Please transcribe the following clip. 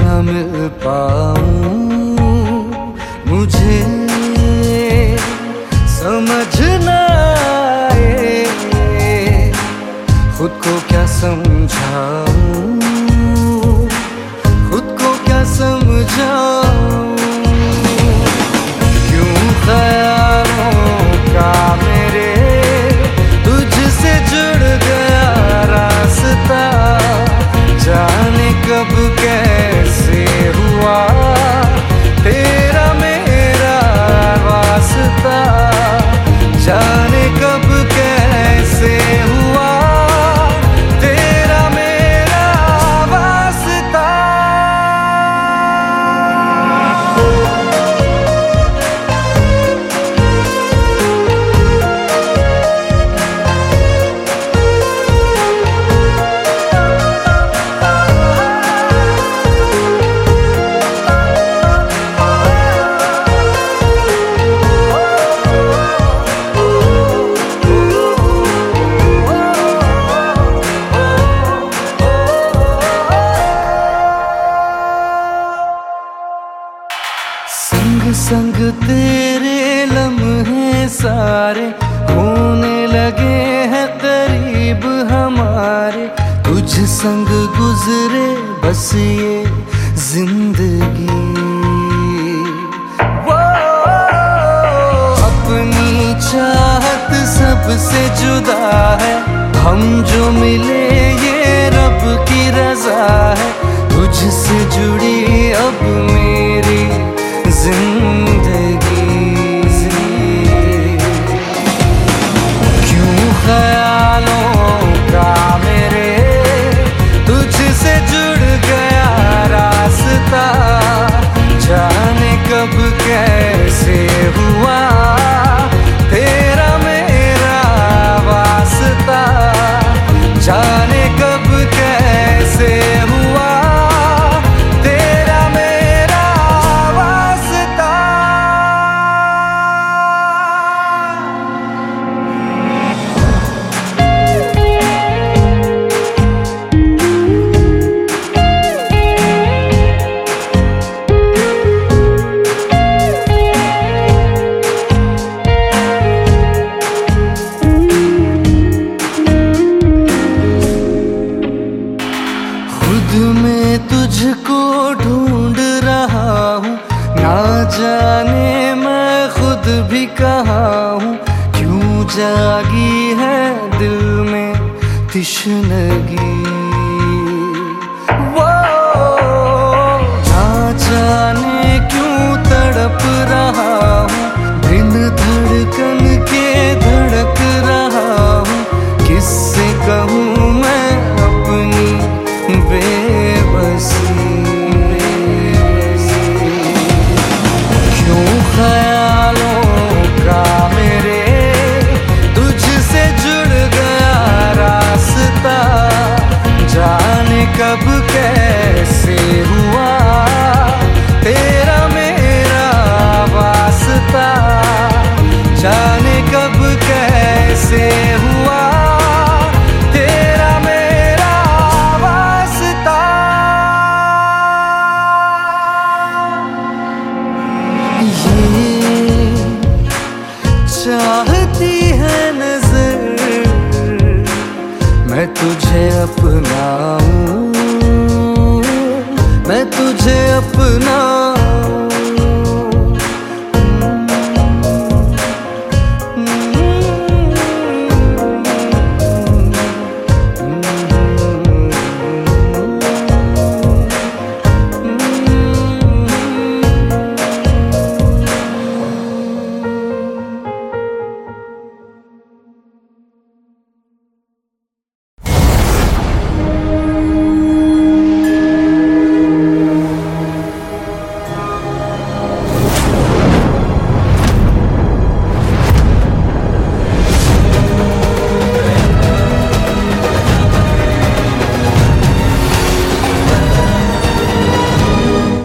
न मिल पाऊं, मुझे समझ न आए खुद को क्या समझाऊं, खुद को क्या समझाऊं। क्यों ख्यालों का मेरे तुझसे जुड़ गया रास्ता, जाने कब कैसे हुआ तेरा मेरा वास्ता, जाने कब कैसे हुआ तेरा मेरा वास्ता। संग संग तेरे लम्हे सारे होने लगे हैं करीब हमारे, तुझ संग गुजरे बस ये जिंदगी। वो अपनी चाहत सबसे जुदा है, हम जो मिले ये रब की रजा है, तुझसे जुड़ी अब मेरी जिंदगी। क्यों ख्यालों का मेरे तुझसे जुड़ गया रास्ता, जाने कब कैसे हुआ तेरा मेरा वास्ता, जाने कब कैसे हुआ मैं तुझको ढूंढ रहा हूँ, ना जाने मैं खुद भी कहाँ हूँ। क्यों जागी है दिल में तिश्नगी, वो ना जाने क्यों तड़प रहा हूँ, दिन धड़कन के धड़क रहा हूँ। किससे कहूँ मैं अपनी बेबसी, क्यों ख्यालों का मेरे तुझसे जुड़ गया रास्ता, जाने कब कैसे हुआ तेरा मेरा वास्ता, जाने कब कैसे हुआ तेरा मेरा वास्ता। ये चाहती है नजर मैं तुझे अपनाऊं, मैं तुझे अपनाऊं।